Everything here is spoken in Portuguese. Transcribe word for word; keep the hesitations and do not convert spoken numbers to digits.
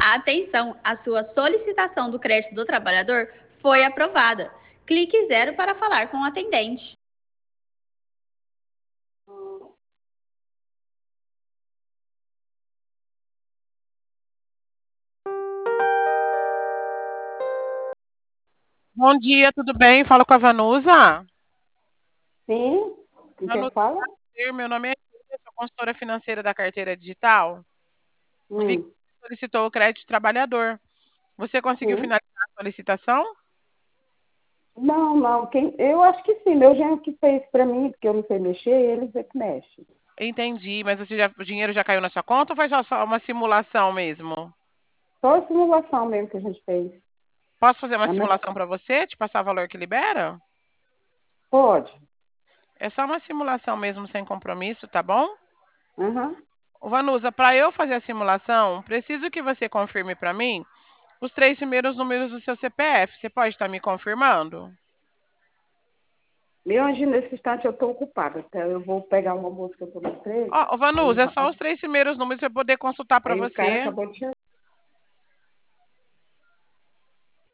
Atenção, a sua solicitação do crédito do trabalhador foi aprovada. Clique zero para falar com o atendente. Bom dia, tudo bem? Falo com a Vanusa. Sim, com quem Vanusa, fala? meu nome é Cris, sou consultora financeira da carteira digital. Vi que Hum, você solicitou o crédito trabalhador. Você conseguiu sim. finalizar a solicitação? Não, não, quem, eu acho que sim, meu genro que fez para mim, porque eu não sei mexer, eles é que mexe. Entendi, mas você já- o dinheiro já caiu na sua conta ou foi só, só uma simulação mesmo? Só a simulação mesmo que a gente fez. Posso fazer uma A minha- simulação para você, te passar o valor que libera? Pode. É só uma simulação mesmo, sem compromisso, tá bom? Aham. Ô, Vanusa, para eu fazer a simulação, preciso que você confirme para mim os três primeiros números do seu C P F. Você pode estar me confirmando? Meu anjo, nesse instante eu estou ocupada, tá? Eu vou pegar uma música que eu mostrei, Ó, ô, aí, o Vanusa, é ra- só os três primeiros números para eu poder consultar para aí o cara você. acabou de chegar.